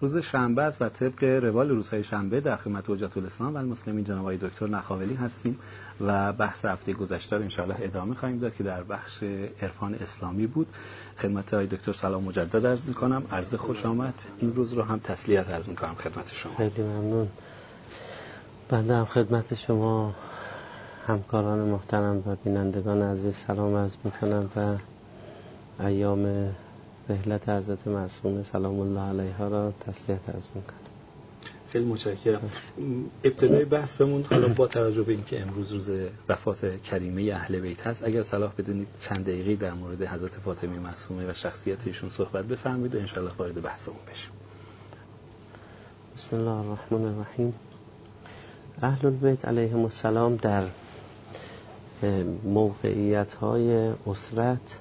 روز شنبه است و طبق روال روزهای شنبه در خدمت حجت الاسلام و المسلمین جناب آقای دکتر نخاولی هستیم و بحث هفته گذشته رو انشاءالله ادامه خواهیم داد که در بخش عرفان اسلامی بود. خدمت آقای دکتر سلام مجدد عرض می‌کنم، عرض خوش آمد. این روز رو هم تسلیت عرض می‌کنم خدمت شما. خیلی ممنون. بنده هم خدمت شما همکاران محترم و بینندگان عزیز سلام عرض می‌کنم و ایام رحلت حضرت معصومه سلام الله علیها را تسلیت عرض می‌کنم. خیلی متشکرم. ابتدای بحثمون حالا با توجه به اینکه امروز روز وفات کریمه اهل بیت هست، اگر صلاح بدونید چند دقیقه در مورد حضرت فاطمه معصومه و شخصیت ایشون صحبت بفرمایید و ان شاءالله وارد بحثمون بشیم. بسم الله الرحمن الرحیم. اهل البیت علیهم السلام در موقعیت‌های اسرت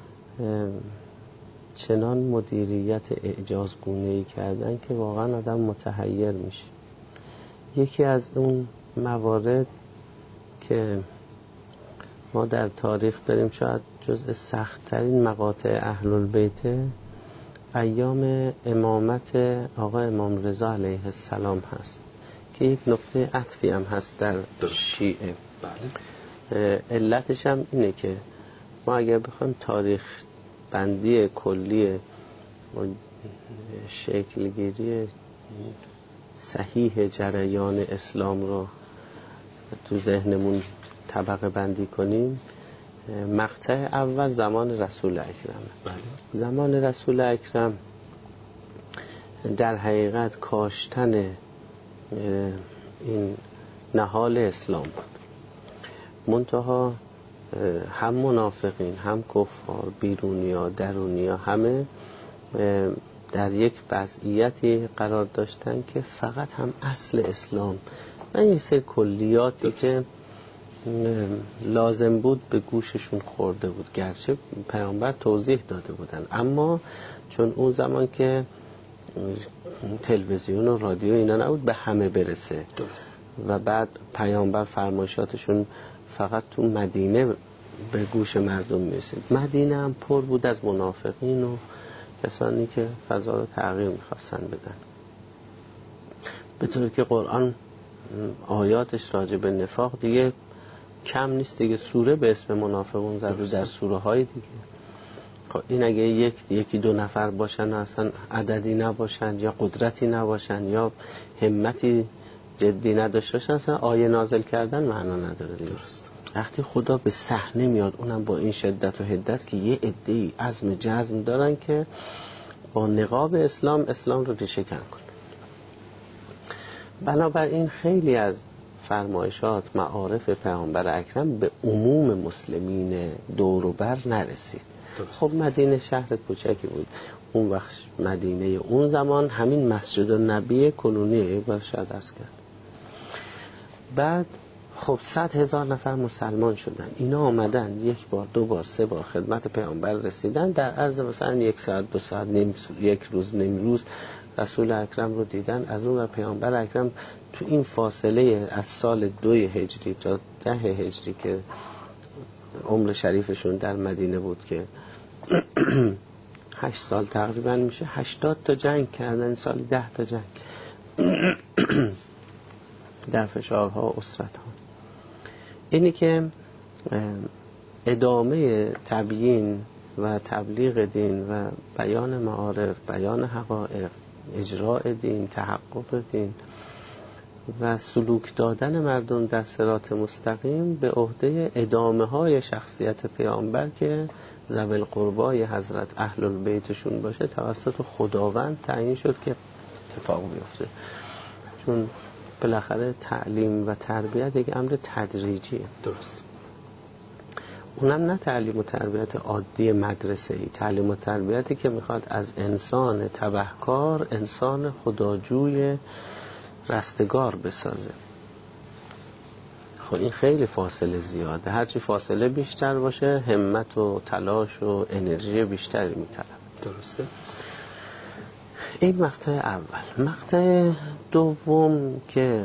چنان مدیریت اعجازگونه‌ای کردن که واقعا آدم متحیر میشه. یکی از اون موارد که ما در تاریخ بریم شاید جزء سخت‌ترین مقاطع اهل البیت ایام امامت آقا امام رضا علیه السلام هست که یک نقطه عطفی هم هست در شیعه. بله. علتش هم اینه که ما اگر بخوایم تاریخ بندی کلی شکلگیری صحیح جریان اسلام رو تو ذهنمون طبقه بندی کنیم، مقطع اول زمان رسول اکرم. بله. زمان رسول اکرم در حقیقت کاشتن این نهال اسلام بود. منتها هم منافقین هم کفار بیرونیا درونیا همه در یک وضعیتی قرار داشتن که فقط هم اصل اسلام و یه سری کلیاتی که لازم بود به گوششون خورده بود، گرچه پیامبر توضیح داده بودن، اما چون اون زمان که تلویزیون و رادیو اینا نبود به همه برسه. درست. و بعد پیامبر فرمایشاتشون فقط تو مدینه به گوش مردم میرسید. مدینه هم پر بود از منافقین و کسانی که فضا رو تغییر میخواستن بدن، به طوری که قرآن آیاتش راجع به نفاق دیگه کم نیست دیگه. سوره به اسم منافقون زده در سوره های دیگه. این اگه یکی دو نفر باشن اصلا عددی نباشن یا قدرتی نباشن یا همتی جدی نداشته باشن اصلا آیه نازل کردن معنا نداره دیگه. درست. وقتی خدا به صحنه میاد اونم با این شدت و حدت که یه عده‌ای عزم جزم دارن که با نقاب اسلام رو ریشه کن کنن. بنابراین خیلی از فرمایشات معارف پیامبر اکرم به عموم مسلمین دور و بر نرسید. درست. خب مدینه شهر کوچکی بود. اون وقت مدینه اون زمان همین مسجد النبی کنونیه بار شاید عرض کرد. بعد خب 100,000 نفر مسلمان شدن. اینا آمدن یک بار دو بار سه بار خدمت پیامبر رسیدن، در عرض مثلا 1 ساعت 2 ساعت یک روز نیم روز رسول اکرم رو دیدن. از اون پیامبر اکرم تو این فاصله از سال 2 هجری تا 10 هجری که عمر شریفشون در مدینه بود که 8 سال تقریبا میشه، 80 تا جنگ کردن، سال 10 تا جنگ در فشارها و اسرتها. اینی که ادامه تبیین و تبلیغ دین و بیان معارف، بیان حقایق، اجراء دین، تحقق دین و سلوک دادن مردم در صراط مستقیم به عهده ادامه های شخصیت پیامبر که ذوی القربای حضرت اهل البیتشون باشه توسط خداوند تعیین شد که اتفاق بیفته. چون بالاخره تعلیم و تربیت یک امر تدریجیه. درست. اونم نه تعلیم و تربیت عادی مدرسه‌ای، تعلیم و تربیتی که میخواد از انسان تبهکار انسان خداجوی رستگار بسازه. خب این خیلی فاصله زیاده. هرچی فاصله بیشتر باشه همت و تلاش و انرژی بیشتری میطلبه. درسته. این مقطع اول. مقطع دوم که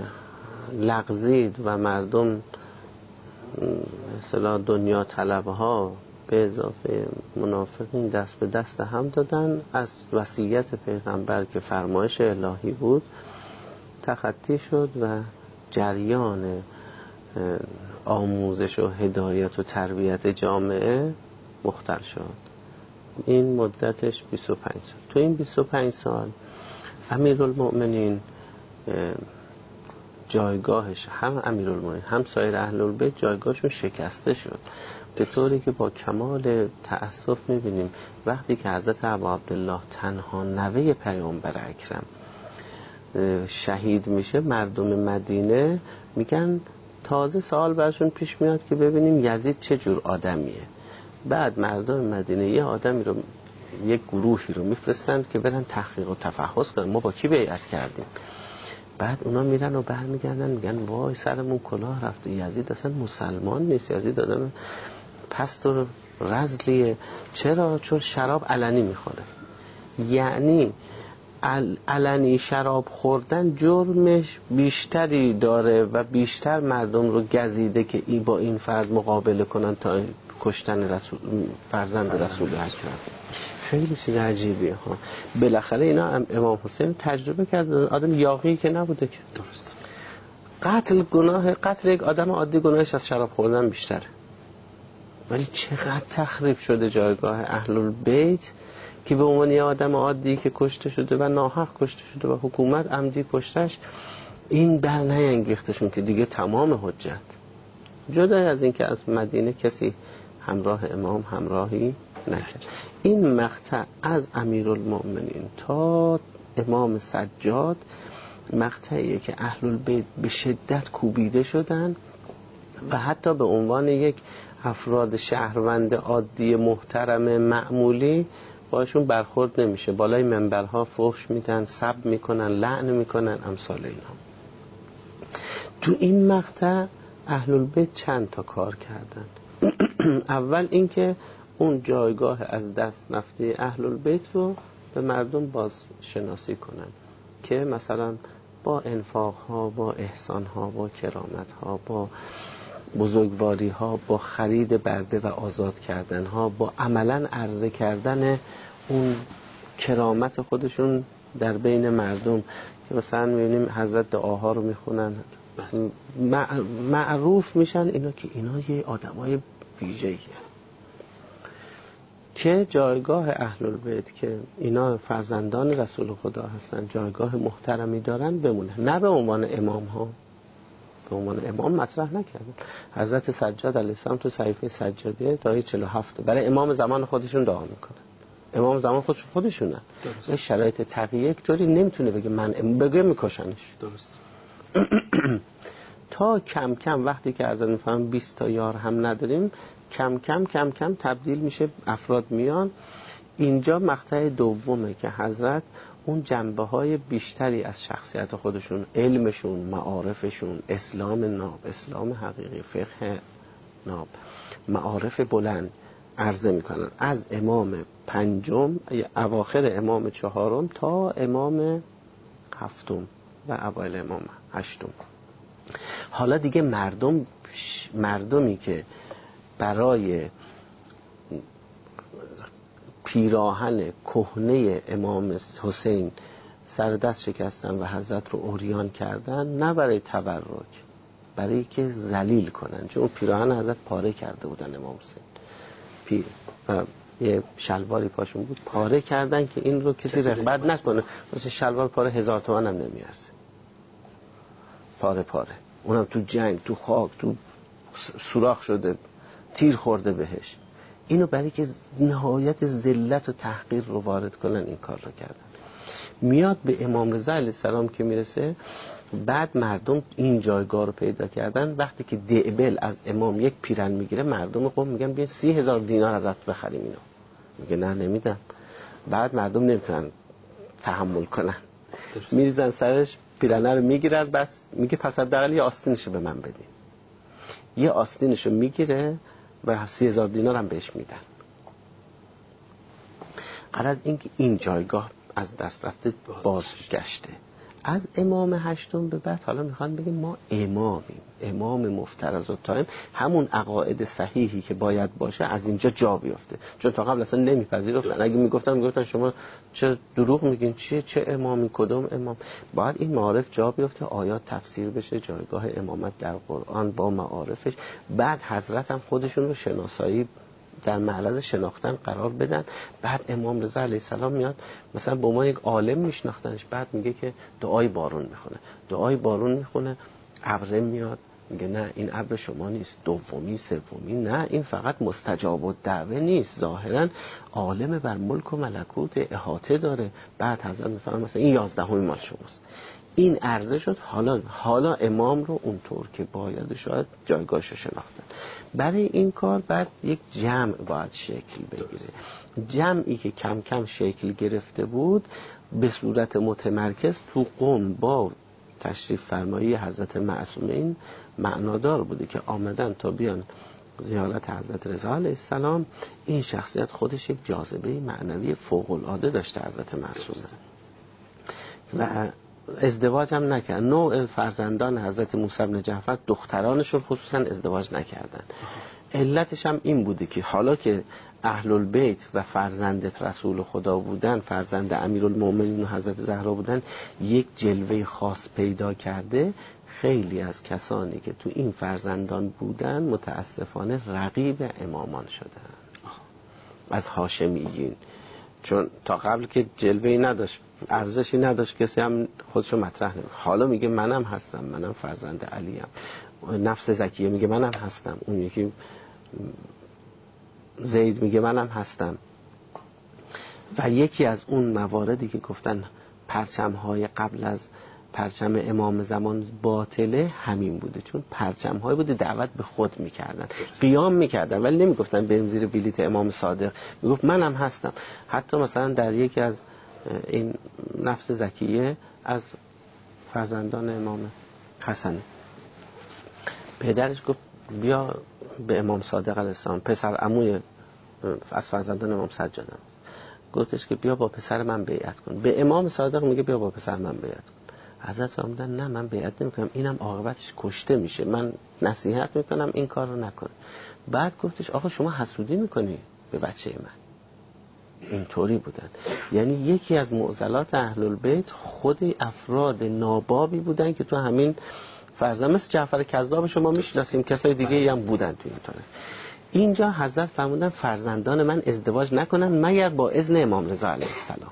لغزید و مردم مثلا دنیا طلبها به اضافه منافقین دست به دست هم دادن، از وصیت پیغمبر که فرمایش الهی بود تخطی شد و جریان آموزش و هدایت و تربیت جامعه مختل شد. این مدتش 25 سال. تو این 25 سال امیرالمؤمنین جایگاهش، هم امیرالمؤمنین هم سایر اهل البیت جایگاهشون شکسته شد، به طوری که با کمال تأسف می‌بینیم وقتی که حضرت ابا عبدالله تنها نوه پیامبر اکرم شهید میشه، مردم مدینه میگن تازه سوال برشون پیش میاد که ببینیم یزید چه جور آدمیه. بعد مردم مدینه یه آدمی رو، یک گروهی رو میفرستند که برن تحقیق و تفحص کنن ما با کی بیعت کردیم. بعد اونا میرن و برمیگردن میگن وای سرمون کلاه رفت، یزید اصلا مسلمان نیست، یزید آدم پست و رذلیه. چرا؟ چون شراب علنی میخوره. یعنی علنی شراب خوردن جرمش بیشتری داره و بیشتر مردم رو گزیده که این با این فرد مقابله کنن تا کشتن فرزند رسول اکرم. خیلی چیز عجیبیه ها. بالاخره اینا امام حسین تجربه کرد، آدم یاغی که نبوده که. درست. قتل یک آدم عادی گناهش از شراب خوردن بیشتره. ولی چقدر تخریب شده جایگاه اهل البیت که به عنوان یه آدم عادی که کشته شده و ناحق کشته شده و حکومت عمدی کشتش، این بر نینگیختشون که دیگه تمام حجت. جدای از این که از مدینه کسی همراه امام همراهی نکرد. این مقطع از امیرالمؤمنین تا امام سجاد مقطعیه که اهل البیت به شدت کوبیده شدن و حتی به عنوان یک افراد شهروند عادی محترم معمولی باشون برخورد نمیشه. بالای منبرها فحش میدن، سب میکنن، لعن میکنن، امثال اینا. تو این مقطع اهل البیت چند تا کار کردن. اول اینکه اون جایگاه از دست رفته اهل البیت رو به مردم باز شناسی کنن که مثلا با انفاق ها، با احسان ها، با کرامت ها، با بزرگواری ها، با خرید برده و آزاد کردن ها، با عملا عرضه کردن اون کرامت خودشون در بین مردم که مثلا می‌بینیم حضرت دعاها رو میخونن، معروف میشن اینا که اینا یه آدمای ویژه‌ایه. که جایگاه اهل البیت که اینا فرزندان رسول خدا هستن جایگاه محترمی دارن بمونه، نه به عنوان امام ها، به عنوان امام مطرح نکردن. حضرت سجاد علیه السلام تو صحیفه سجادیه تا 47 برای امام زمان خودشون دعا میکنن. امام زمان خودشونن. این شرایط تقیه یک طوری نمیتونه بگه من بگه میکشنش. درست. تا کم کم وقتی که از میفهم 20 تا یار هم نداریم، کم کم تبدیل میشه، افراد میان. اینجا مقطع دومه که حضرت اون جنبه‌های بیشتری از شخصیت خودشون، علمشون، معارفشون، اسلام ناب، اسلام حقیقی، فقه ناب، معارف بلند عرضه میکنن از امام پنجم اواخر امام چهارم تا امام هفتم و اوایل امام هشتم. حالا دیگه مردمی که برای پیراهن کهنه امام حسین سر دست شکستن و حضرت رو عریان کردن، نه برای تبرک، برای که ذلیل کنن، چون اون پیراهن حضرت پاره کرده بودن امام حسین و یه شلواری پاشون بود، پاره کردن که این رو کسی رغبت نکنه. مثل شلوار پاره 1000 تومان هم نمیارزه، پاره اونم تو جنگ، تو خاک، تو سوراخ شده، تیر خورده بهش. اینو برای که نهایت ذلت و تحقیر رو وارد کنن این کار رو کردن. میاد به امام رضا علیه السلام که میرسه، بعد مردم این جایگاه رو پیدا کردن. وقتی که دعبل از امام یک پیرن میگیره، مردم قوم میگن بیاین 30,000 دینار ازت بخریم اینو. میگه نه نمیدم. بعد مردم نمیتونن تحمل کنن، میریزن سرش، پیرنه رو میگیرن، بعد میگه پس حداقل یه آستینشو به من بدین. یه آستینشو میگیره و 30,000 دینار هم بهش میدن. غرض این که این جایگاه از دست رفته بازگشته. از امام هشتم به بعد حالا میخوان بگیم ما امامیم، امام مفترض الطائم، همون عقاید صحیحی که باید باشه از اینجا جا بیفته، چون تا قبل اصلا نمیپذیرفتن. اگه میگفتن شما چه دروغ میگین، چه امامی، کدوم امام. باید این معارف جا بیفته، آیات تفسیر بشه، جایگاه امامت در قرآن با معارفش. بعد حضرت هم خودشون رو شناسایی در معرض شناختن قرار بدن. بعد امام رضا علیه السلام میاد مثلا به عنوان یک عالم میشناختنش، بعد میگه که دعای بارون میخونه، دعای بارون میخونه، ابر میاد، میگه نه این ابر شما نیست، دومی سومی نه، این فقط مستجاب الدعوه نیست، ظاهرا عالم بر ملک و ملکوت احاطه داره. بعد حضرت میفرمایند مثلا این 11 مال شماست. این عرضه شد. حالا امام رو اونطور که باید شاید جایگاهش رو شناختن. برای این کار بعد یک جمع باید شکل بگیره. جمعی که کم کم شکل گرفته بود به صورت متمرکز تو قم با تشریف فرمایی حضرت معصومین معنادار بوده که آمدن تا بیان زیارت حضرت رضا علیه السلام. این شخصیت خودش یک جاذبه معنوی فوق العاده داشته حضرت معصومین و ازدواج هم نکرد. نوع فرزندان حضرت موسی بن جعفر دخترانشون خصوصا ازدواج نکردن. علتش هم این بوده که حالا که اهل البیت و فرزند رسول خدا بودن، فرزند امیرالمومنین و حضرت زهرا بودن، یک جلوه خاص پیدا کرده. خیلی از کسانی که تو این فرزندان بودن متاسفانه رقیب امامان شدن از هاشمیین، چون تا قبل که جلوه‌ای نداشت، ارزشی نداشت، کسی هم خودشو مطرح نمی‌کنه. حالا میگه منم هستم، منم فرزند علیم. نفس زکیه میگه منم هستم، اون یکی زید میگه منم هستم. و یکی از اون مواردی که گفتن پرچم‌های قبل از پرچم امام زمان باطله همین بوده، چون پرچم‌های بوده دعوت به خود میکردن، قیام میکردن، ولی نمیگفتن بریم زیر بلیت امام صادق، میگفت منم هستم. حتی مثلا در یکی از این نفس زکیه از فرزندان امام حسن، پدرش گفت بیا به امام صادق علیه السلام، پسر عموی از فرزندان امام سجادم، گفتش که بیا با پسر من بیعت کن. به امام صادق میگه بیا با پسر من بیعت کن. حضرت فرمودن نه من بیعت نمیکنم، اینم عاقبتش کشته میشه، من نصیحت میکنم این کار رو نکنه. بعد گفتش آقا شما حسودی میکنی به بچه من. اینطوری بودن. یعنی یکی از معضلات اهل البیت خود افراد نابابی بودن که تو همین فرضاً مثل جعفر کذاب شما میشناسیم، کسای دیگه هم بودن تو این طور. اینجا حضرت فرمودن فرزندان من ازدواج نکنن مگر با اذن امام رضا علیه السلام.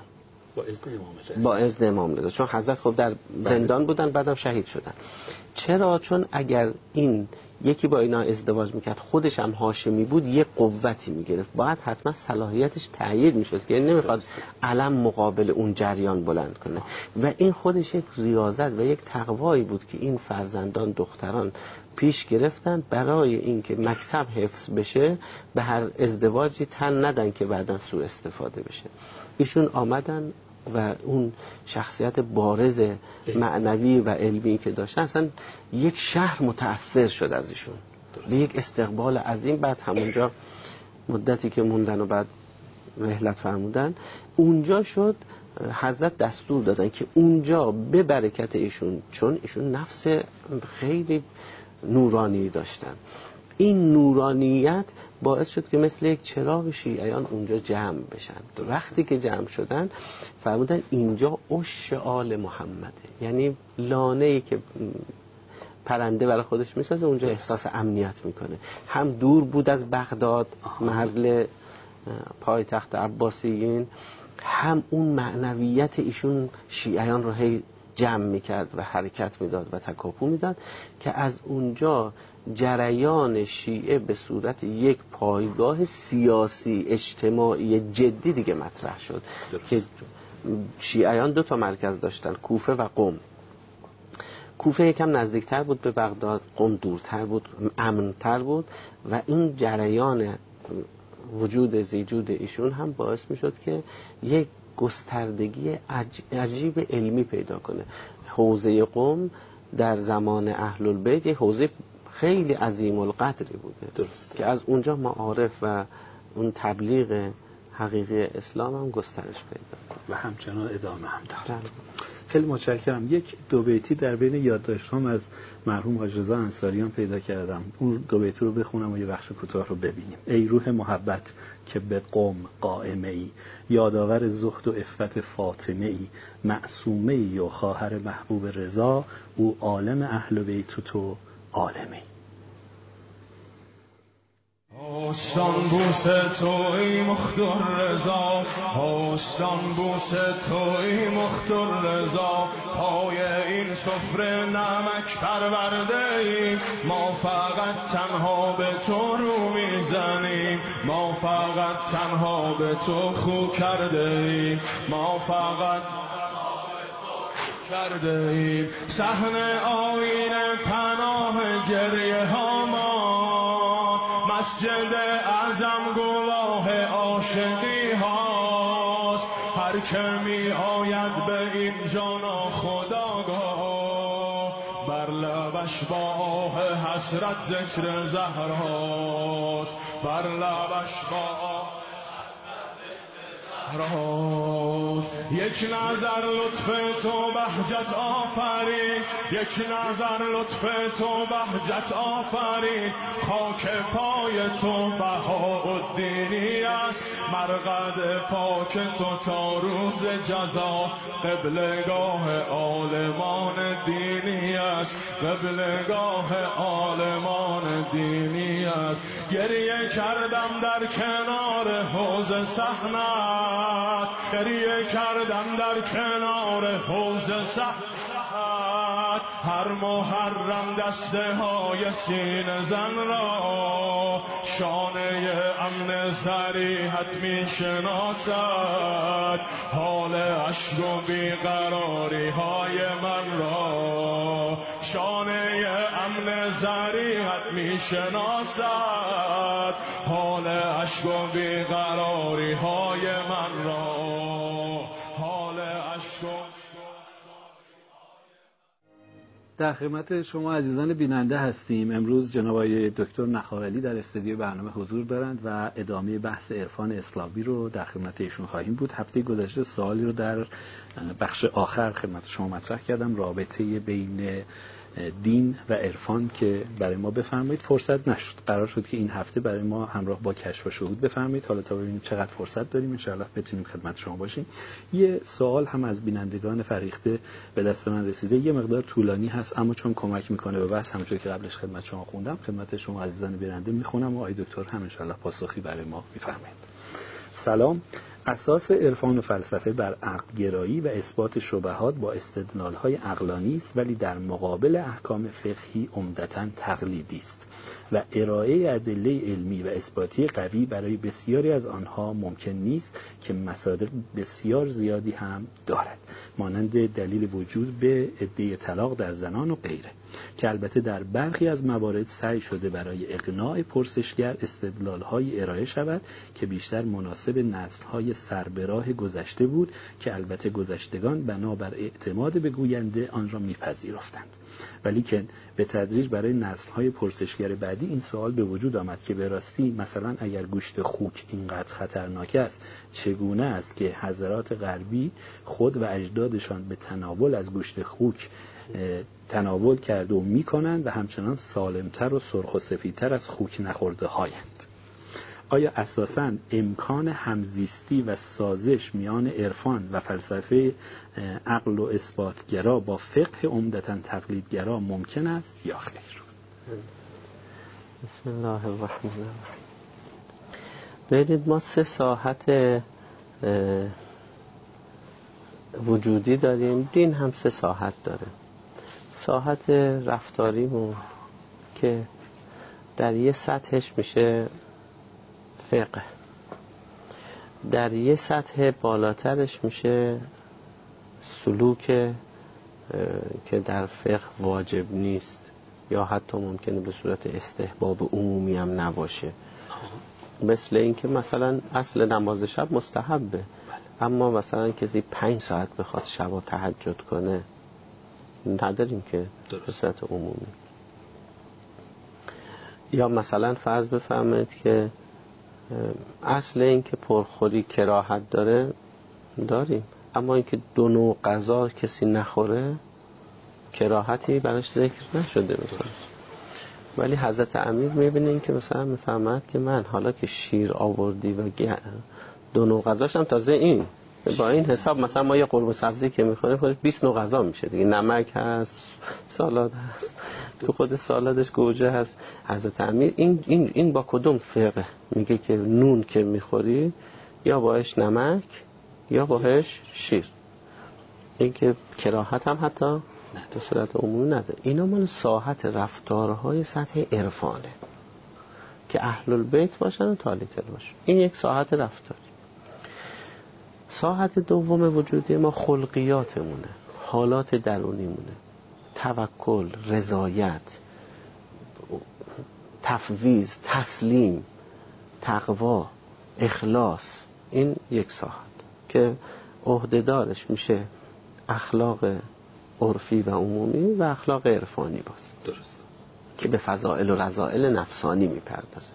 با اذن امام رضا، چون حضرت خب در زندان بودن بعدم شهید شدن. چرا؟ چون اگر این یکی با اینا ازدواج میکرد خودش هم هاشمی بود یک قوتی میگرفت، باید حتما صلاحیتش تأیید میشد که نمیخواد علم مقابل اون جریان بلند کنه. و این خودش یک ریاضت و یک تقوایی بود که این فرزندان دختران پیش گرفتن برای اینکه مکتب حفظ بشه، به هر ازدواجی تن ندن که بعداً سوء استفاده بشه. ایشون آمدن و اون شخصیت بارز معنوی و علمی که داشتن، اصلا یک شهر متأثر شد از ایشون، به یک استقبال عظیم. بعد همونجا مدتی که موندن و بعد رحلت فرمودن، اونجا شد حضرت دستور دادن که اونجا به برکت ایشون، چون ایشون نفس خیلی نورانی داشتن، این نورانیت باعث شد که مثل یک چراغ شیعیان اونجا جمع بشن. وقتی که جمع شدن فرمودن اینجا عش آل محمده، یعنی لانه‌ای که پرنده برای خودش میسازه اونجا احساس امنیت میکنه. هم دور بود از بغداد، محل پایتخت عباسیین، هم اون معنویت ایشون شیعیان رو هی جمع میکرد و حرکت میداد و تکاپو میداد که از اونجا جریان شیعه به صورت یک پایگاه سیاسی اجتماعی جدی دیگه مطرح شد. که شیعیان 2 مرکز داشتن، کوفه و قم. کوفه یکم نزدیکتر بود به بغداد، قم دورتر بود، امنتر بود و این جریان وجود زیجود ایشون هم باعث میشد که یک گستردگی عجیب علمی پیدا کنه. حوزه قم در زمان اهل البیت یک حوزه خیلی عظیم القدری بوده. درست. که از اونجا معارف و اون تبلیغ حقیقی اسلام هم گسترش پیدا و همچنان ادامه هم دارد. خیلی متشکرم. یک دو بیتی در بین یادداشت‌هام از مرحوم حاج رضا انصاریان پیدا کردم. اون دو بیتی رو بخونم و یه بخش کوتاه رو ببینیم. ای روح محبت که به قم قائمه ای، یادآور زهد و عفت فاطمه ای، معصومه ای و خواهر محبوب رضا، او عالم اهل بیت و تو عالمی. آستان بوس تو ای مختار رضا، آستان بوس تو ای مختار رضا، پای این سفره نمک پرورده ایم، ما فقط تنها به تو رو میزنیم، ما فقط تنها به تو خو کرده ایم، ما فقط کرده ایم. صحن آینه پناه گریه ها ما، مسجد اعظم گواه عاشقی هاست، هر که می آید به اینجا ناخودآگاه، بر لبش با آه حسرت ذکر زهراست، بر لبش با آه راست. یک نظر لطف تو بهجت آفرین، یک نظر لطف تو بهجت آفرین، خاک پای تو بهاءالدینی است، مرقد پاک تو تا روز جزا، قبلگاه عالمان دینی است، قبلگاه عالمان دینی است. گریه کردم در کنار حوض صحنت، گریه کردم در کنار حوض صحنت، هر محرم دسته های سینه زن را، شانه امن صریحت می شناسد، حال اشک و بیقراری های من را، شانه امن صریحت می شناسد، حال اشک و بیقراری های من را، حال اشک و در خدمت شما عزیزان بیننده هستیم. امروز جناب آقای دکتر نخاولی در استودیو برنامه حضور دارند و ادامه بحث عرفان اسلامی رو در خدمت ایشون خواهیم بود. هفته گذشته سوالی رو در بخش آخر خدمت شما مطرح کردم، رابطه بین دین و عرفان که برای ما بفرمایید. فرصت نشد، قرار شد که این هفته برای ما همراه با کشف و شهود بفرمایید. حالا تا ببینیم چقدر فرصت داریم ان شاءالله بتونیم خدمت شما باشیم. یه سوال هم از بینندگان فریخته به دست من رسیده، یه مقدار طولانی هست اما چون کمک میکنه به بحث، همونطور که قبلش خدمت شما خوندم خدمت شما عزیزان بیننده میخونم و آقای دکتر هم ان شاءالله پاسخی برای ما میفرمایید. سلام. اساس عرفان و فلسفه بر عقل‌گرایی و اثبات شبهات با استدلال‌های عقلانی است، ولی در مقابل احکام فقهی عمدتاً تقلیدی است و ارائه ادله علمی و اثباتی قوی برای بسیاری از آنها ممکن نیست که مصادر بسیار زیادی هم دارد، مانند دلیل وجود به ادعای طلاق در زنان و غیره، که البته در برخی از موارد سعی شده برای اقناع پرسشگر استدلال‌های ارائه شود که بیشتر مناسب نسل‌های سربراه گذشته بود که البته گذشتگان بنابر اعتماد به گوینده آن را میپذیرفتند، ولی که به تدریج برای نسل‌های پرسشگر بعدی این سوال به وجود آمد که به راستی مثلا اگر گوشت خوک اینقدر خطرناک است، چگونه است که حضرات غربی خود و اجدادشان به تناول از گوشت خوک تناول کرده و میکنند و همچنان سالمتر و سرخ و سفیدتر از خوک نخورده هایند. آیا اساساً امکان همزیستی و سازش میان عرفان و فلسفه عقل و اثباتگرا با فقه عمدتاً تقلیدگرا ممکن است یا خیر؟ بسم الله الرحمن الرحیم. ببینید ما 3 ساحت وجودی داریم، دین هم 3 ساحت داره. ساحت رفتاریمون که در یه سطحش میشه فقه، در یه سطح بالاترش میشه سلوک که در فقه واجب نیست یا حتی ممکنه به صورت استحباب عمومی هم نباشه، مثل این که مثلا اصل نماز شب مستحبه اما مثلا کسی 5 ساعت بخواد شب تهجد کنه نداریم که به صورت عمومی. یا مثلا فرض بفرمایید که اصل این که پرخوری کراهت داره داریم اما اینکه دو نوع غذا کسی نخوره کراهتی براش ذکر نشده مثلا. ولی حضرت امیر میبینین که مثلا میفهمد که من حالا که شیر آوردی و دو نوع غذاشم تازه این با این حساب مثلا ما یه قرمه سبزی که میخوریم خودش 20 نوع غذا میشه دیگه، نمک هست، سالاد هست، تو خود سالادش گوجه هست. حضرت امیر این با کدوم فقه میگه که نون که میخوری یا باش نمک یا باش شیر، این که کراهت هم حتی تو صورت عمومی نداره. اینا مال ساحت رفتارهای سطح عرفانه که اهل البیت باشن و تالیتل باشن، این یک ساحت رفتاری. ساحت دوم وجودی ما خلقیاتمونه، حالات درونیمونه، توکل، رضایت، تفویض، تسلیم، تقوا، اخلاص. این یک ساحت که عهده‌دارش میشه اخلاق عرفی و عمومی و اخلاق عرفانی باز، درست، که به فضائل و رذائل نفسانی میپردازه.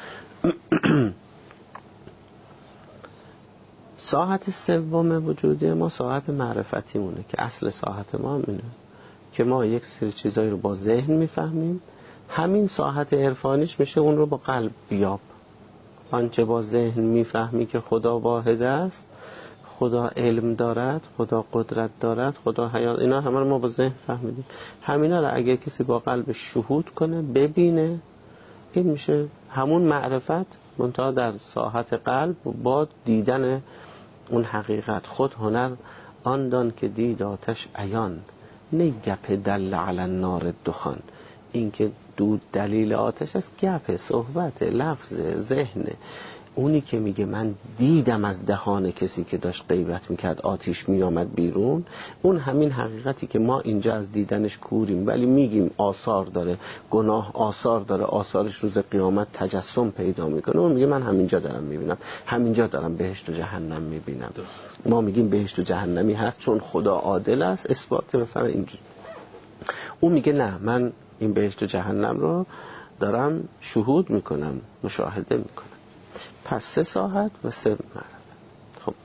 ساحت سوم وجودی ما ساحت معرفتی مونه که اصل ساحت ما اینه که ما یک سری چیزایی رو با ذهن میفهمیم، همین ساحت عرفانیش میشه اون رو با قلب بیاب. آنچه با ذهن میفهمی که خدا واحد است، خدا علم دارد، خدا قدرت دارد، خدا حیات، اینا همه رو ما با ذهن فهمیدیم. همینا رو اگه کسی با قلب شهود کنه، ببینه، این میشه همون معرفت، منتها در ساحت قلب با دیدن اون حقیقت. خود هنر آن دان که دید آتش عیان، نه گپ دل علی النار دخان. این که دود دلیل آتش است، گپ، صحبت، لفظ، ذهن. اونی که میگه من دیدم از دهان کسی که داشت غیبت میکرد آتش میامد بیرون، اون همین حقیقتی که ما اینجا از دیدنش کوریم ولی میگیم آثار داره، گناه آثار داره، آثارش روز قیامت تجسم پیدا میکنه. اون میگه من همینجا دارم میبینم، همینجا دارم بهشت و جهنم میبینم. ما میگیم بهشت و جهنمی هست چون خدا عادل است، اثبات مثلا اینجا. اون میگه نه، من این بهشت و جهنم رو دارم شهود میکنم، مشاهده میکنم. پس 3 ساحت و 3 معرفت. خب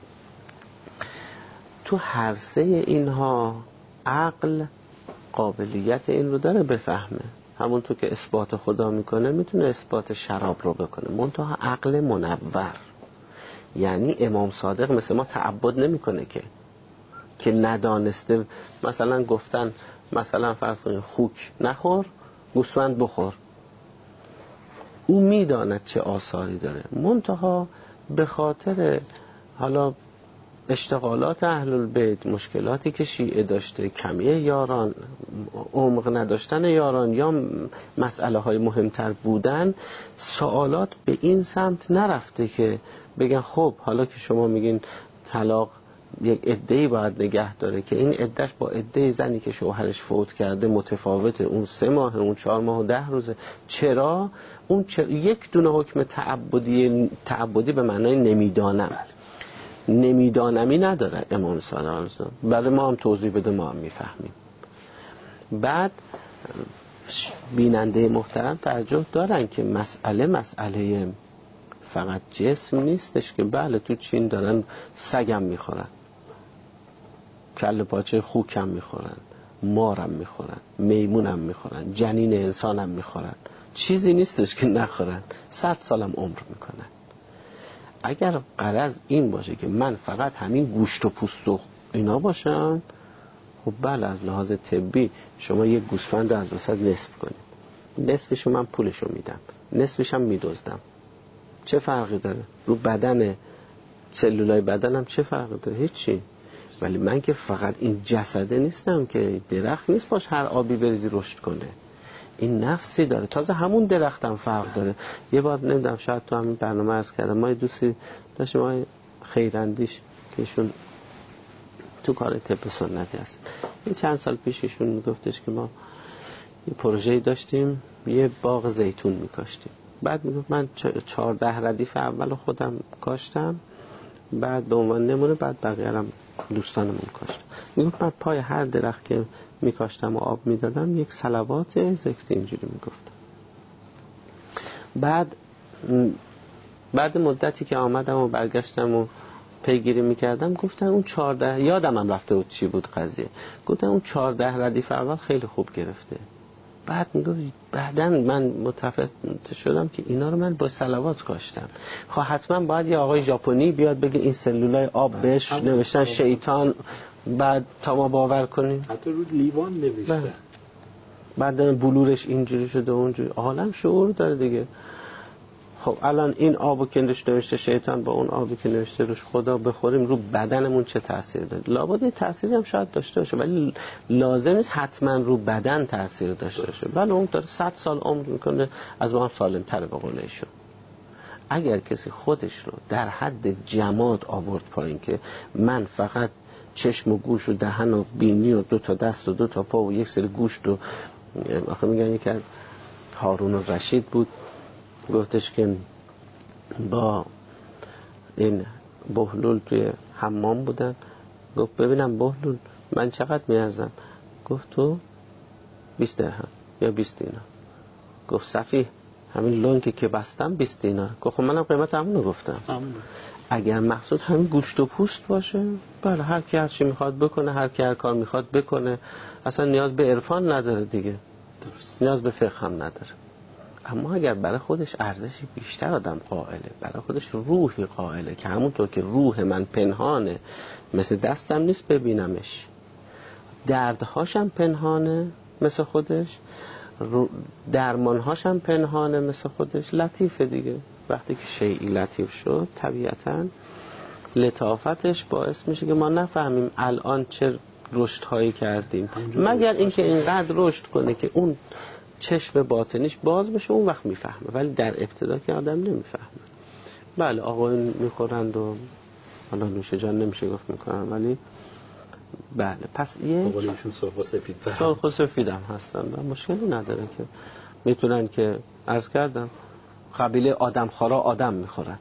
تو هر 3 اینها عقل قابلیت این رو داره بفهمه. همونطور که اثبات خدا میکنه میتونه اثبات شراب رو بکنه، منتها عقل منور. یعنی امام صادق مثل ما تعبد نمیکنه که ندانسته. مثلا گفتن مثلا فرض کنید خوک نخور، گوسفند بخور. او میداند چه آثاری داره، منتها به خاطر حالا اشتغالات اهل البیت، مشکلاتی که شیعه داشته، کمی یاران، عمق نداشتن یاران یا مسئله های مهمتر بودن، سوالات به این سمت نرفته که بگن خب حالا که شما میگین طلاق یک عده‌ای باید نگه داره که این عدهش با عده زنی که شوهرش فوت کرده متفاوته، اون 3 ماه، اون 4 ماه و 10 روزه، چرا؟ اون یک دونه حکم تعبدی به معنای نمیدانمی نداره امام صادق علیه السلام. برای ما هم توضیح بده، ما هم میفهمیم. بعد بیننده محترم توجه دارن که مسئله فقط جسم نیستش که بله تو چین دارن سگم میخورن، کله پاچه خوکم میخورن، مارم میخورن، میمونم میخورن، جنین انسانم میخورن، چیزی نیستش که نخورن، 100 سالم عمر میکنن. اگر غرض این باشه که من فقط همین گوشت و پوست و اینا باشم، خب بله از لحاظ طبی شما یک گوسفند رو از وسط نصف کنید، نصفشو من پولشو میدم، نصفشم میدزدم، چه فرقی داره؟ رو بدن سلولای بدنم چه فرقی داره؟ هیچی. ولی من که فقط این جسده نیستم که درخت نیست باش هر آبی بریزی رشد کنه، این نفسی داره. تازه همون درختم فرق داره. یه بار نمیدونم شاید تو همین برنامه عرض کردم، ما یه دوستی داشتیم، ما خیراندیش که ایشون تو کار طب سنتی هست، این چند سال پیش ایشون میگفتش که ما یه پروژه‌ای داشتیم، یه باغ زیتون میکاشتیم. بعد میگفت من 14 ردیف اول خودم کاشتم، بعد به عنوان نمونه بعد بقیه هم دوستانمون کاشتم. میگفت من پای هر درخت که میکاشتم و آب میدادم یک صلوات ذکر اینجوری میگفتم. بعد مدتی که آمدم و برگشتم و پیگیری میکردم گفتن اون 14 یادم هم رفته بود چی بود قضیه، گفتن اون 14 ردیف اول خیلی خوب گرفته. بعد میگفت بعداً من متفق شدم که اینا رو من با صلوات کاشتم. خب حتما باید یه آقای ژاپنی بیاد بگه این سلولای آب بهش نوشتن شیطان، بعد تا ما باور کنیم. حتی رو لیوان نوشتن. بعد بلورش اینجوری شده اونجوری. عالم شعور داره دیگه. خب الان این آبو که نوشته شیطان با اون آبی که نوشته روش خدا بخوریم رو بدنمون چه تاثیر داره؟ لابد تأثیری هم شاید داشته باشه ولی لازم نیست حتما رو بدن تاثیر داشته باشه. بله اون داره 100 سال عمر میکنه، از ما هم سالم تره به قول ایشون. اگر کسی خودش رو در حد جماد آورد پایین که من فقط چشم و گوش و دهن و بینی و 2 تا دست و 2 تا پا و یک سری گوشت و آخه میگن یکی از هارون الرشید بود گفتش که با این بهلول توی حمام بودن، گفت ببینم بهلول من چقدر میارزم؟ گفت تو 20 درهم یا 20 دینار. گفت صفی همین لونکی که بستم 20 دینار. گفت خب منم قیمت همونو گفتم. اگر مقصود همین گوشت و پوست باشه بله هر کی هر چی میخواد بکنه، هر کی هر کار میخواد بکنه، اصلا نیاز به عرفان نداره دیگه. درست. نیاز به فقه هم نداره. اما اگر برای خودش ارزشی بیشتر آدم قائله، برای خودش روحی قائله که همونطور که روح من پنهانه مثل دستم نیست ببینمش، دردهاشم پنهانه مثل خودش، درمانهاشم پنهانه مثل خودش، لطیفه دیگه. وقتی که شیئی لطیف شد طبیعتاً لطافتش باعث میشه که ما نفهمیم الان چه رشدهایی کردیم، مگر اینکه اینقدر رشد کنه که اون چشم باطنیش باز بشه، اون وقت میفهمه. ولی در ابتدا که آدم نمیفهمه. بله آقایون میخورند و حالا نوش جان نمیشه گفت میکنن، ولی بله پس یه آقایونشون سرخ و سفید سرخ و سفید هم هستن و مشکلی نداره که میتونن که عرض کردم قبیله آدمخوارا آدم میخورن،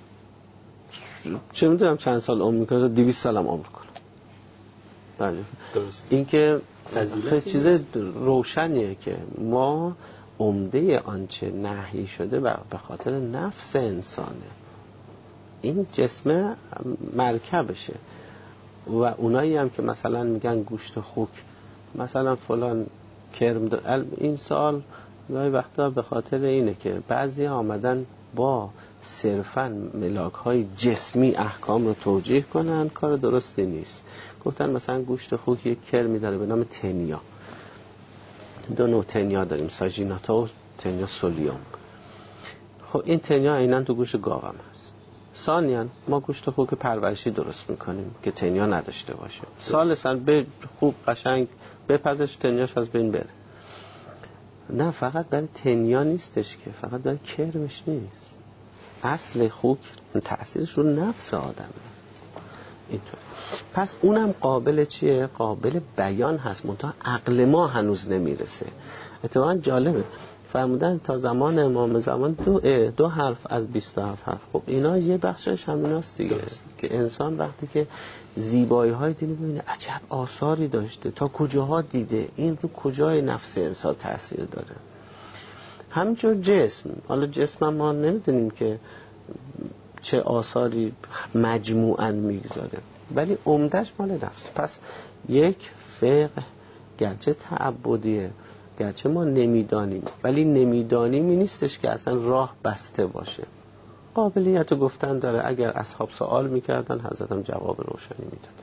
چه میدونم چند سال عمر میکنه، 200 سال هم عمر کنه. بله درست. این که چیز روشنیه که ما عمده آنچه نهی شده به خاطر نفس انسانه. این جسم مرکبشه و اونایی هم که مثلا میگن گوشت خوک مثلا فلان کرم این سال گاهی وقتا به خاطر اینه که بعضی آمدن با صرفاً ملاک‌های جسمی احکام رو توجیه کنن، کار درستی نیست. گفتن مثلا گوشت خوک یک کرمی داره به نام تنیا. 2 نوع تنیا داریم، ساژیناتا و تنیا سولیوم. خب این تنیا عیناً تو گوشت گاو هم هست. ثانیاً ما گوشت خوک پرورشی درست میکنیم که تنیا نداشته باشه. ثالثاً به خوب قشنگ بپزش تنیاش از بین بره. نه فقط برای تنیا نیستش که، فقط برای کرمش نیست. اصل خوک تأثیرش رو نفس آدمه. اینطور. پس اونم قابل چیه؟ قابل بیان هست، منتها عقل ما هنوز نمیرسه. اتفاقا جالبه فرمودن تا زمان امام زمان 2 حرف از 27 حرف. خب اینا یه بخشش همیناست دیگه که انسان وقتی که زیبایی های دینی ببینه عجب آثاری داشته، تا کجاها دیده، این رو کجای نفس انسان تاثیر داره. همینطور جسم، حالا جسم ما نمیدونیم که چه آثاری مجموعاً میگذاره ولی عمدش مال نفس. پس یک فقه گرچه تعبدیه، گرچه ما نمیدانیم ولی نمیدانیمی نیستش که اصلا راه بسته باشه، قابلیت گفتن داره. اگر اصحاب سوال میکردن حضرت هم جواب روشنی میداد.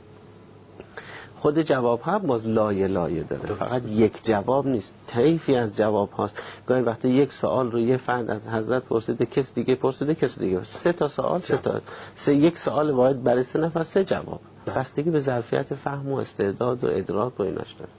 خود جواب ها باز لایه داره، فقط یک جواب نیست، طیفی از جواب هاست. گاهی وقتا یک سوال رو یه فرد از حضرت پرسیده، کس دیگه پرسیده، کس دیگه 3 تا سوال، 3 تا یک سوال واحد برای 3 نفر 3 جواب. بستگی به ظرفیت فهم و استعداد و ادراک و ایناش داره.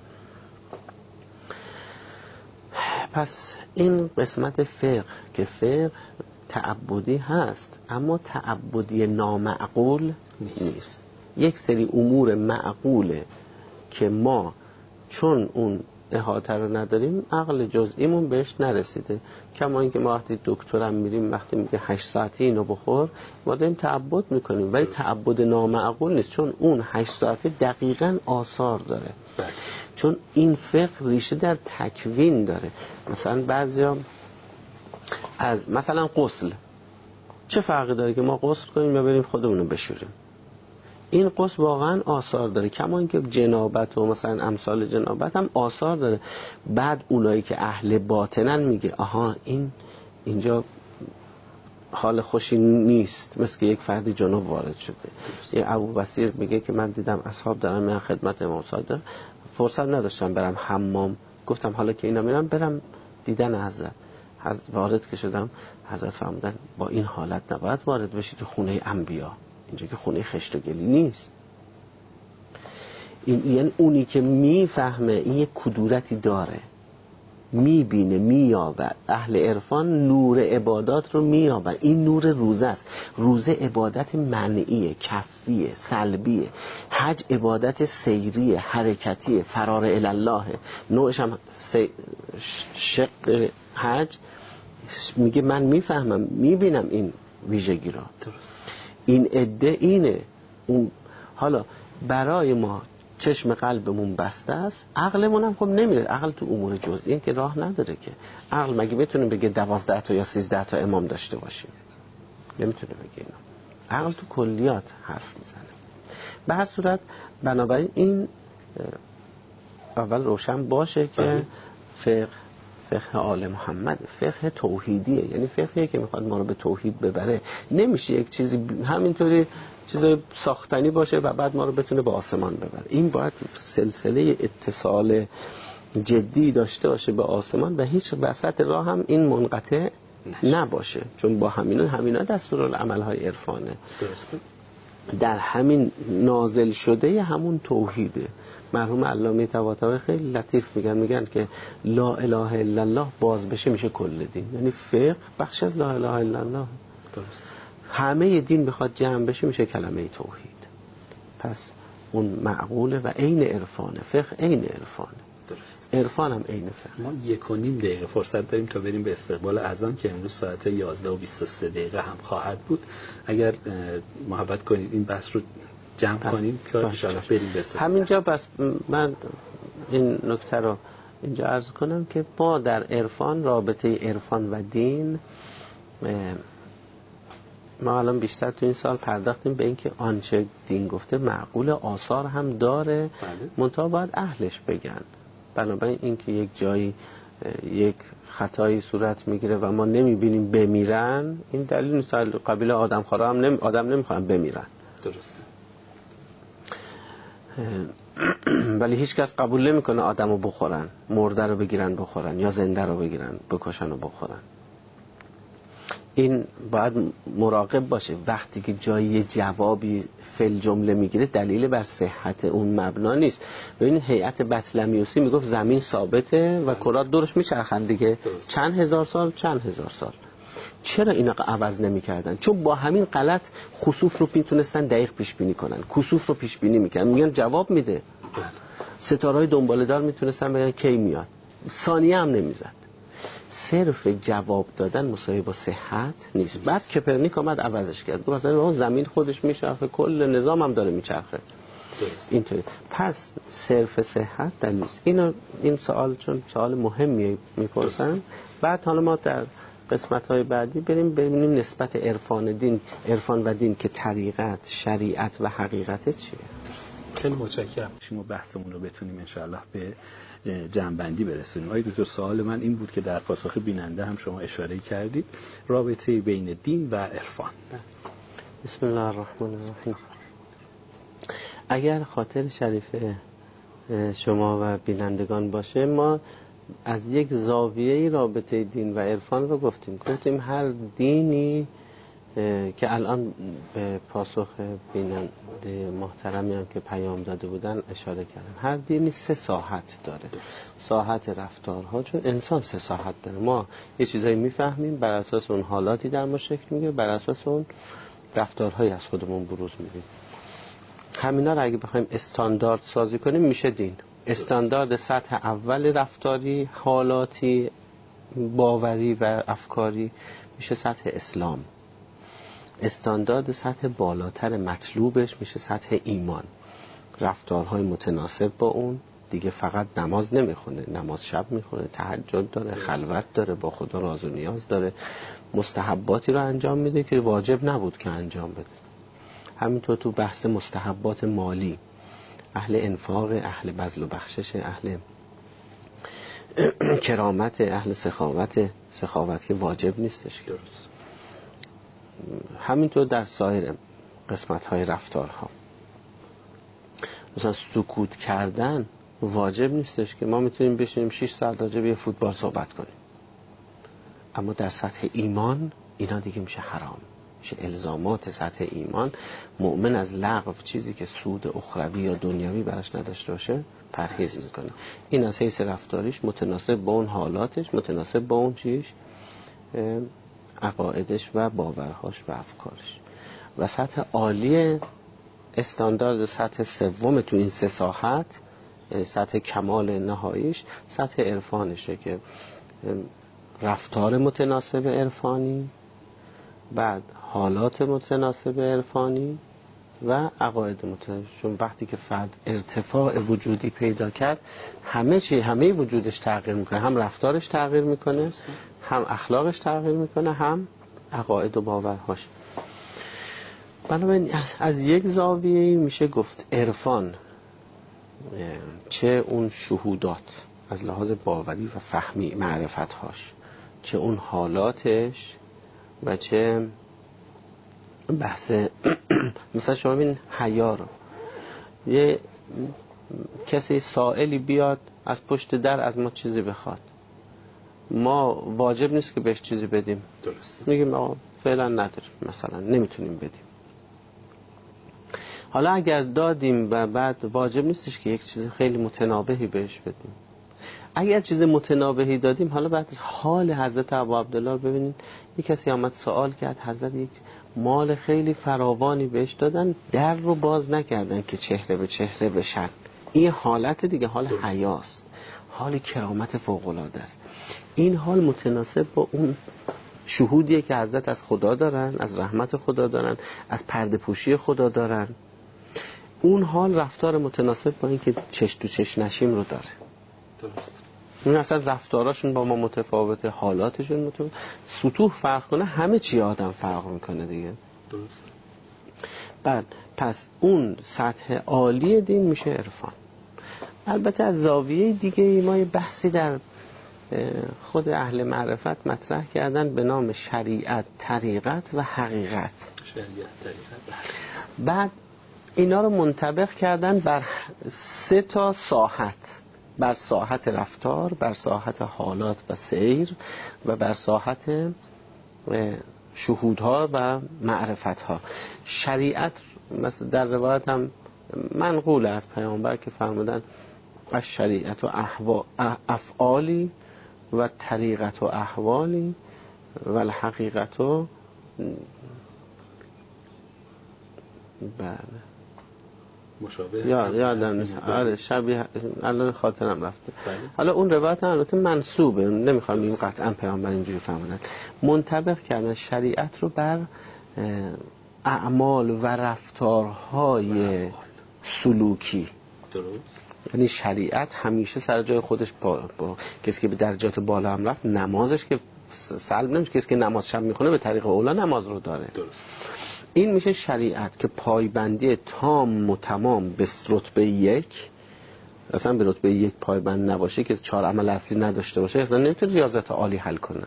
پس این قسمت فقه که فقه تعبدی هست اما تعبدی نامعقول نیست. یک سری امور معقوله که ما چون اون احاطه رو نداریم عقل جزئیمون بهش نرسیده. کما اینکه ما وقتی دکترم میریم وقتی میگه 8 ساعتی اینو بخور ما داریم تعبد میکنیم ولی تعبد نامعقول نیست، چون اون 8 ساعته دقیقاً آثار داره. چون این فقه ریشه در تکوین داره. مثلا بعضیا از مثلا غسل چه فرقی داره که ما غسل کنیم یا بریم خودمونو بشوریم؟ این غسل واقعا آثار داره، کما اینکه جنابت و مثلا امثال جنابت هم آثار داره. بعد اونایی که اهل باطنن میگه آها اینجا حال خوشی نیست، مثل که یک فردی جنوب وارد شده. یه ابو بصیر میگه که من دیدم اصحاب دارن میرن خدمت امام صادق، فرصت نداشتم برم حمام، گفتم حالا که اینا میرم برم دیدن حضرت وارد که شدم، حضرت فرمودن با این حالت نباید وارد بشی تو خونه انبیا، اینجا که خونه خشت و گلی نیست. یعنی اونی که میفهمه این یک کدورتی داره، میبینه، مییابد. اهل عرفان نور عبادات رو مییابد. این نور روزه است. روزه عبادت منعیه، کفیه، سلبیه. حج عبادت سیریه، حرکتیه، فرار الله. نوعش هم شق حج. میگه من میفهمم، میبینم این ویژگی را. این عده اینه. حالا برای ما چشم قلبمون بسته است، عقلمون هم خب نمیره. عقل تو امور جزئی این که راه نداره که. عقل مگه میتونه بگه 12 تا یا 13 تا امام داشته باشیم؟ نمیتونه بگه اینا. عقل تو کلیات حرف میزنه. به هر صورت بنابراین این اول روشن باشه که فقه آل محمد فقه توحیدیه، یعنی فقهیه که میخواد ما رو به توحید ببره. نمیشه یک چیزی همینطوری چیز ساختنی باشه و بعد ما رو بتونه به آسمان ببره. این باید سلسله اتصال جدی داشته باشه به آسمان و هیچ وسط راه هم این منقطع نباشه، چون با همینا دستورالعمل های عرفانه. در همین نازل شده همون توحیده. مرحوم علامه طباطبایی خیلی لطیف میگن که لا اله الا الله باز بشه میشه کل دین. یعنی فقه بخش از لا اله الا الله. درست. همه دین بخواد جمع بشه میشه کلمه توحید. پس اون معقوله و عین عرفانه. فقه عین عرفانه. درست. عرفان هم عین فقه. ما 1.5 دقیقه فرصت داریم تا بریم به استقبال اذان که امروز ساعت 11:23 هم خواهد بود. اگر محبت کنید این بحث رو جمع کنیم که ان شاءالله بریم به استقبال. همینجا بس من این نکته رو اینجا عرض کنم که ما در عرفان، رابطه عرفان و دین، ما الان بیشتر تو این سال پرداختیم به اینکه آنچه دین گفته معقول، آثار هم داره، منتها باید اهلش بگن. بنابراین اینکه یک جایی یک خطایی صورت میگیره و ما نمیبینیم بمیرن، این دلیل نیست. قبیله آدمخوارا هم آدم نمیخوان بمیرن. درسته. ولی هیچ کس قبول نمیکنه آدمو بخورن، مرده رو بگیرن بخورن یا زنده رو بگیرن بکشن و بخورن. این باید مراقب باشه. وقتی که جایی جوابی فل جمله میگیره دلیل بر صحت اون مبنا نیست. ببین هیئت بطلمیوسی میگفت زمین ثابته و کرات دورش میچرخن دیگه، چند هزار سال. چرا اینا عوض نمی‌کردن؟ چون با همین غلط خسوف رو میتونستن دقیق پیش بینی کنن. کسوف رو پیش بینی میکنن، میگن جواب میده. ستاره‌های دنباله‌دار میتونستن بگن کی میاد، ثانیه هم نمیزد. صرف جواب دادن مساوی با صحت نیست. بعد کپرنیک اومد عوضش کرد، گفت مثلا زمین خودش میچرخه، کل نظام هم داره میچرخه. اینطوری. پس صرف صحت دلیل نیست. این سوال چون سوال مهمیه میپرسن. بعد حالا ما در قسمت‌های بعدی بریم ببینیم نسبت عرفان و دین که طریقت، شریعت و حقیقت چیه. خیلی متشکرم. شما بحثمون رو بتونیم انشاءالله به جمع‌بندی برسونیم. آقای دکتر سوال من این بود که در پاسخ بیننده هم شما اشاره کردید، رابطه بین دین و عرفان. بسم الله الرحمن الرحیم. اگر خاطر شریف شما و بینندگان باشه، ما از یک زاویه رابطه دین و عرفان رو گفتیم هر دینی که الان به پاسخ بیننده محترمی هم که پیام داده بودن اشاره کردم، هر دینی 3 ساحت داره. ساحت رفتارها، چون انسان 3 ساحت داره. ما یه چیزایی میفهمیم، بر اساس اون حالاتی در ما شکل میگیره، بر اساس اون رفتارهایی از خودمون بروز میدیم. همینا رو اگه بخوایم استاندارد سازی کنیم میشه دین. استاندارد سطح اول رفتاری، حالاتی، باوری و افکاری میشه سطح اسلام. استاندارد سطح بالاتر مطلوبش میشه سطح ایمان. رفتارهای متناسب با اون دیگه. فقط نماز نمیخونه، نماز شب میخونه، تهجد داره، خلوت داره، با خدا راز و نیاز داره، مستحباتی رو انجام میده که واجب نبود که انجام بده. همینطور تو بحث مستحبات مالی، اهل انفاق، اهل بذل و بخشش، اهل کرامت، اهل سخاوت که واجب نیستش. درست. همینطور در سایر قسمت‌های رفتارها، مثلا سکوت کردن واجب نیستش که ما میتونیم بشینیم 6 ساعت راجع به فوتبال صحبت کنیم، اما در سطح ایمان اینا دیگه میشه حرام، میشه الزامات سطح ایمان. مؤمن از لغو، چیزی که سود اخروی یا دنیوی براش نداشته باشه، پرهیز میکنه. این از حیث رفتاریش متناسب با اون حالاتش، متناسب با اون چیش، عقایدش و باورهاش و افکارش. و سطح عالی استاندارد، سطح سوم تو این 3 ساحت، سطح کمال نهاییش سطح عرفانشه که رفتار متناسب عرفانی، بعد حالات متناسب عرفانی و عقاید متناسب. چون وقتی که فرد ارتفاع وجودی پیدا کرد، همه وجودش تغییر میکنه، هم رفتارش تغییر میکنه، هم اخلاقش تغییر میکنه، هم عقاید و باورهاش. بنابراین از یک زاویه میشه گفت عرفان، چه اون شهودات از لحاظ باوری و فهمی معرفتهاش، چه اون حالاتش، و چه بحث مثلا شما ببین حیا رو، یه کسی سائلی بیاد از پشت در از ما چیزی بخواد، ما واجب نیست که بهش چیزی بدیم. درست. میگیم آقا فعلا نداریم، مثلا نمیتونیم بدیم. حالا اگر دادیم و بعد واجب نیستش که یک چیز خیلی متنابهی بهش بدیم. اگر چیز متنابهی دادیم، حالا بعد حال حضرت ابا عبدالله رو ببینید. یک کسی آمد سوال کرد، حضرت یک مال خیلی فراوانی بهش دادن، در رو باز نکردن که چهره به چهره بشن. این حالت دیگه حال حیاست، حال کرامت فوق‌العاده است. این حال متناسب با اون شهودیه که حضرت از خدا دارن، از رحمت خدا دارن، از پرده پوشی خدا دارن. اون حال رفتار متناسب با این که چش تو چش نشیم رو داره. درست. این اصلا رفتاراشون با ما متفاوته، حالاتشون متفاوته. سطوح فرق کنه، همه چی آدم فرق میکنه دیگه. درست. بعد پس اون سطح عالی دین میشه عرفان. البته از زاویه دیگه ما یه بحثی در خود اهل معرفت مطرح کردن به نام شریعت، طریقت و حقیقت. شریعت، طریقت. بعد اینا رو منطبق کردن بر 3 تا ساحت: بر ساحت رفتار، بر ساحت حالات و سیر، و بر ساحت شهودها و معرفتها. شریعت مثلا در روایت هم منقول از پیامبر که فرمودن الشریعت و افعالی و طریقت و احوالی و الحقیقت و بله مشابه یادم نیست. آره شبیه، الان خاطرم رفته. بله. حالا اون روایت البته منسوبه، نمیخوام بگیم قطعا پیامبر اینجوری فرمودن. منطبق کردن شریعت رو بر اعمال و رفتارهای سلوکی. درست. یعنی شریعت همیشه سر جای خودش با کسی که به درجات بالا هم رفت، نمازش که سلب نمیشه. کسی که نماز شب میخونه به طریق اولا نماز رو داره. درست. این میشه شریعت که پایبندی تام و تمام به رتبه 1. اصلا به رتبه 1 پایبند نباشه، که 4 عمل اصلی نداشته باشه، اصلا نمیتونه ریاضت عالی حل کنه.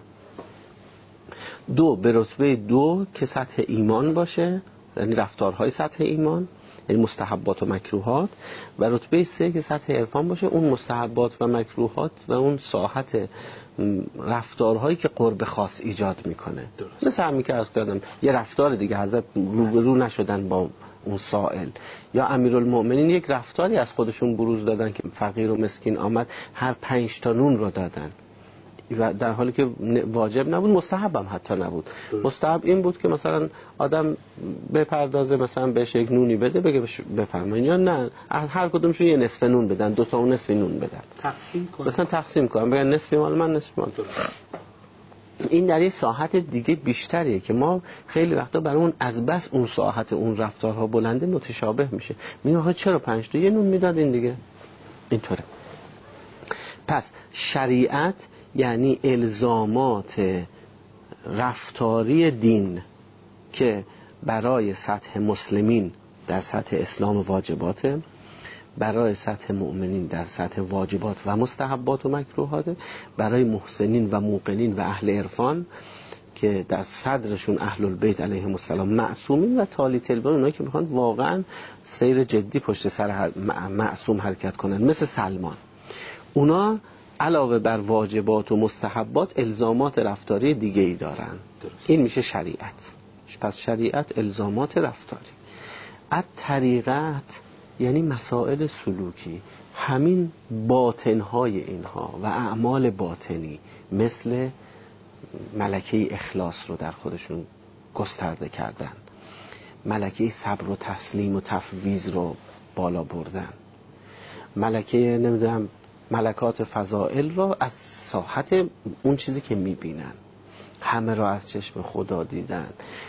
2 به رتبه 2 که سطح ایمان باشه، یعنی رفتارهای سطح ایمان، یعنی مستحبات و مکروهات. و رتبه 3 که سطح عرفان باشه، اون مستحبات و مکروهات و اون ساحت رفتارهایی که قرب خاص ایجاد میکنه. مثل همین که عرض کردم، یه رفتار دیگه حضرت رو نشدن با اون سائل، یا امیرالمؤمنین یک رفتاری از خودشون بروز دادن که فقیر و مسکین آمد، هر 5 تا نون رو دادن، و در حالی که واجب نبود، مستحب هم حتی نبود. مستحب این بود که مثلا آدم بپردازه، مثلا بهش یک نونی بده، بگه بفرمایید، یا نه هر کدومشون یه نصف نون بدن، 2 تا اون نصف نون بدن، تقسیم کنن، مثلا تقسیم کنن، بگن نصف مال من، نصف مال تو. این در یه ساحت دیگه بیشتریه که ما خیلی وقتا برای اون از بس اون ساحت اون رفتارها بلنده متشابه میشه. میگه آقا چرا 5 تا یه نون میدادین دیگه؟ اینطوره. پس شریعت یعنی الزامات رفتاری دین که برای سطح مسلمین در سطح اسلام واجباته، برای سطح مؤمنین در سطح واجبات و مستحبات و مکروهاته، برای محسنین و موقنین و اهل عرفان که در صدرشون اهل البیت علیهم السلام معصومین و تالی تلبان، اونایی که میخوان واقعا سیر جدی پشت سر معصوم حرکت کنن مثل سلمان. اونا علاوه بر واجبات و مستحبات الزامات رفتاری دیگه ای دارن. این میشه شریعت. پس شریعت الزامات رفتاری. طریقت یعنی مسائل سلوکی، همین باطنهای اینها و اعمال باطنی مثل ملکه اخلاص رو در خودشون گسترده کردن، ملکه صبر و تسلیم و تفویض رو بالا بردن، ملکه نمیدونم ملکات فضائل رو از ساحت اون چیزی که میبینن، همه را از چشم خدا دیدن،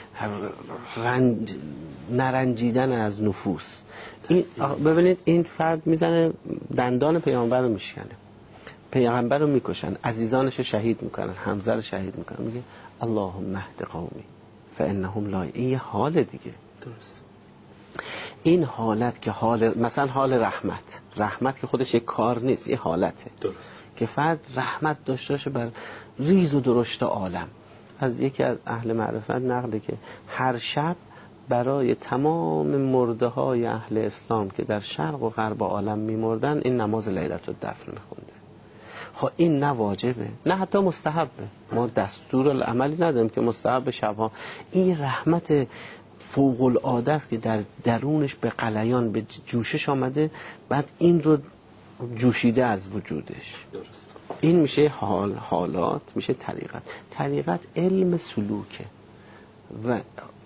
نرنجیدن از نفوس. این ببینید این فرد میزنه دندان پیامبر رو میشکنه، پیغمبر رو میکشن، عزیزانش رو شهید میکنن، حمزه رو شهید میکنن، میگه اللهم اهد قومی فانهم لا. این یه حال دیگه. درست. این حالت که حال مثلا حال رحمت که خودش یک کار نیست، یه حالته. درست. که فرد رحمت داشته باشه بر ریز و درشت عالم. از یکی از اهل معرفت نقله که هر شب برای تمام مرده های اهل اسلام که در شرق و غرب عالم میمردن این نماز لیلت الدفن میخونده. خب این نه واجبه نه حتی مستحبه، ما دستور العملی نداریم که مستحب شبها. این رحمت فوق العاده است که در درونش به غلیان به جوشش آمده، بعد این رو جوشیده از وجودش. درست. این میشه حالات، میشه طریقت علم سلوکه و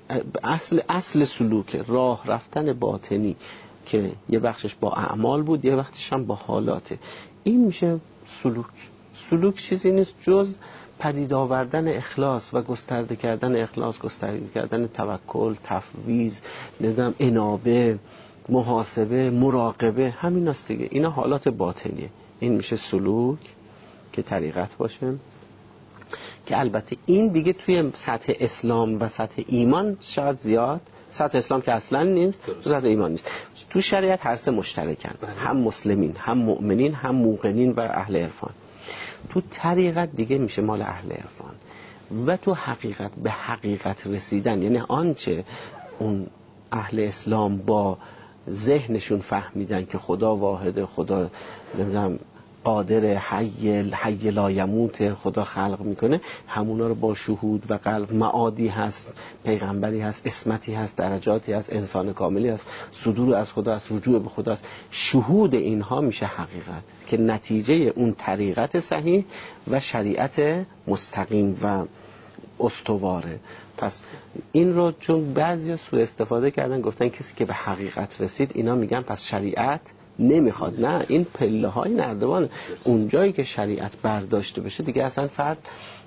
اصل سلوکه، راه رفتن باطنی که یه بخشش با اعمال بود یه بخشش هم با حالاته. این میشه سلوک چیزی نیست جز پدید آوردن اخلاص و گسترده کردن اخلاص، گسترده کردن توکل، تفویض، نمیدونم انابه، محاسبه، مراقبه، همین است دیگه. اینا حالات باطنیه. این میشه سلوک که طریقت باشه، که البته این دیگه توی سطح اسلام و سطح ایمان شاید زیاد، سطح اسلام که اصلا نیست، تو سطح ایمان نیست. تو شریعت هر سه مشترکن، هم مسلمین، هم مؤمنین، هم موقنین و اهل عرفان. تو طریقت دیگه میشه مال اهل عرفان. و تو حقیقت، به حقیقت رسیدن، یعنی آنچه اون اهل اسلام با ذهنشون فهمیدن که خدا واحده، خدا نمیدونم قادر، حی لا یموت، خدا خلق میکنه، همونا رو با شهود و قلب، معادی هست، پیغمبری هست، اسمتی هست، درجاتی هست، انسان کاملی هست، صدور از خدا است، رجوع به خدا است. شهود اینها میشه حقیقت که نتیجه اون طریقت صحیح و شریعت مستقیم و استواره. پس این رو چون بعضیا سوء استفاده کردن، گفتن کسی که به حقیقت رسید، اینا میگن پس شریعت نمیخواد. نه، این پله های نردبان. اونجایی که شریعت برداشته بشه دیگه اصلا فرد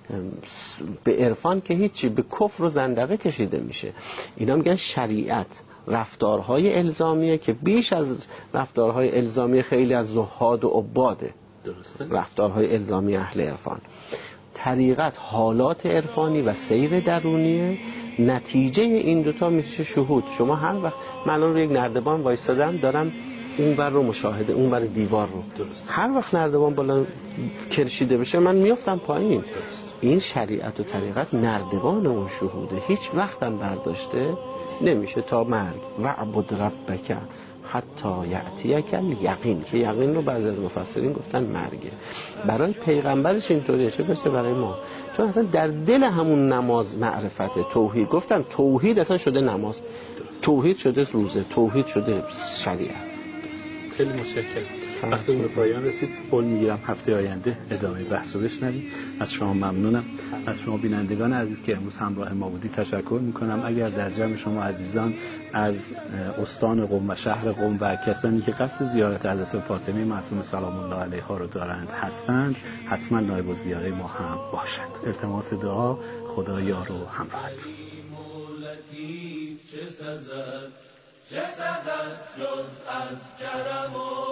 به عرفان که هیچی، به کفر و زندقه کشیده میشه. اینا میگن شریعت رفتارهای الزامیه که بیش از رفتارهای الزامی خیلی از زهاد و عباده. درسته. رفتارهای الزامی اهل عرفان. طریقت حالات عرفانی و سیر درونیه. نتیجه این دوتا میشه شهود. شما هر وقت من الان روی یک نردبان وایسادم دارم اون ور رو مشاهده، اون ور دیوار رو. درست. هر وقت نردبان بالا کشیده بشه من میافتم پایین. درست. این شریعت و طریقت نردبان اون شهوده، هیچ وقتم برداشته نمیشه تا مرگ. وعبد ربک حتی یأتیک الیقین، که یقین رو بعضی از مفسرین گفتن مرگه. برای پیغمبرش اینطوریه، چه برسه برای ما؟ چون اصلا در دل همون نماز معرفت توحید. گفتم توحید اصلا شده نماز. درست. توحید شده روزه، توحید شده شریعت. خیلی متشکرم. وقتمون به پایان رسید. قول میگیرم هفته آینده ادامه بحث رو بشنویم. از شما ممنونم. از شما بینندگان عزیز که امروز همراه ما بودید تشکر میکنم. اگر در جمع شما عزیزان از استان قم و شهر قم و کسانی که قصد زیارت حضرت فاطمه معصومه سلام الله علیها رو دارند هستند، حتما نایب الزیاره ما هم باشند. التماس دعا، خدا یار و همراهتون. چه سزد جز از کرم و